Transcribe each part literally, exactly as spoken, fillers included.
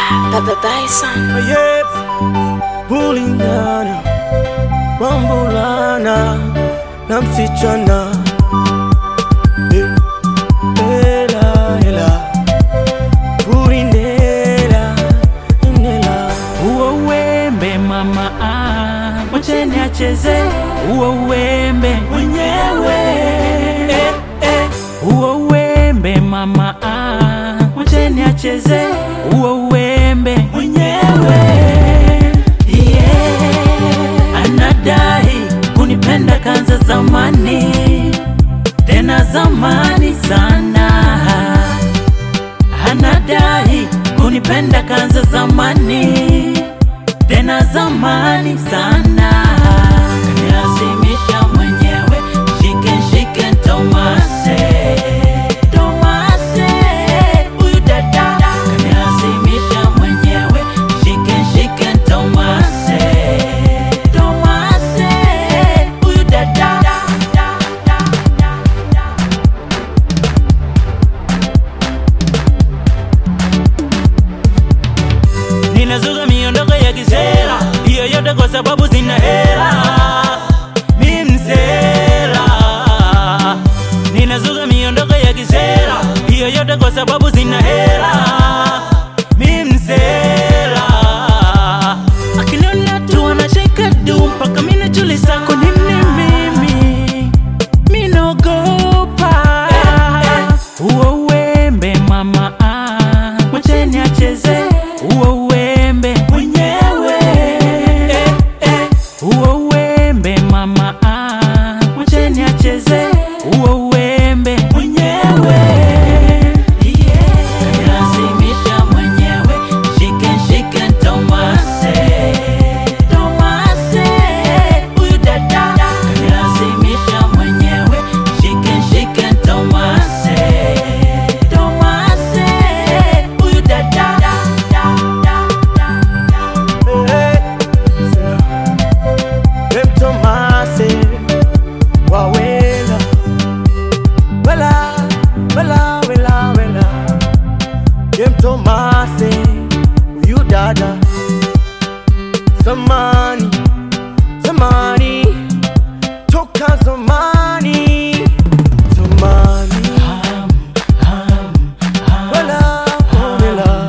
Baba Bison. Yep, bulingana, wambulana, na msichana. Eh, ela, ela, bulindela, inela. Uo wembe mama ah, mwacheni acheze uo wembe mwenyewe. Eh, eh. Uo wembe mama ah, mwacheni acheze uo wembe mwenyewe. Yeah. Anadai kunipenda kanza zamani, tena zamani sana. Anadai kunipenda kanza zamani, tena zamani sana. Kanilazimisha mwenyewe shike shike Tomase, Tomase huyu dada. Kanilazimisha mwenyewe shike shike Tomase, Tomase huyu dada. Ninazuga miondoko ya kisela, hiyo yote kwa sababu sina hela. Mi msela. Ninazuga miondoko ya kisela, hiyo yote kwa sababu sina hela. Mi msela. Akiniona tu anashika du mpaka mimi najiuliza kwa nini mimi mimi naogopa. Uo wembe mama ah, mwacheni acheze uo wembe mwenyewe. Eh, eh. Uo wembe mama ah, mwacheni acheze uo wembe mwenyewe. Yeah. Kanilazimisha mwenyewe shike shike Tomase, Tomase huyu dada. Kanilazimisha mwenyewe shike shike Tomase, Tomase huyu dada. Dem Tomase, wawela, wela, wela, wela, wela. Dem Tomase, huyu dada. Zamani, zamani, toka zamani, zamani. Wela, wela,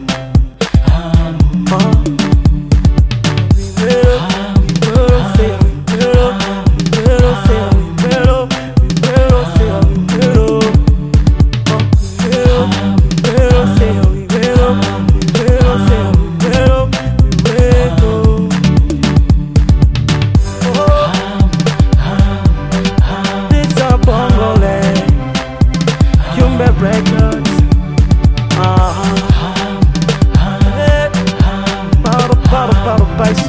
ah. Records, ah, Baba, Baba, Baba, Baba.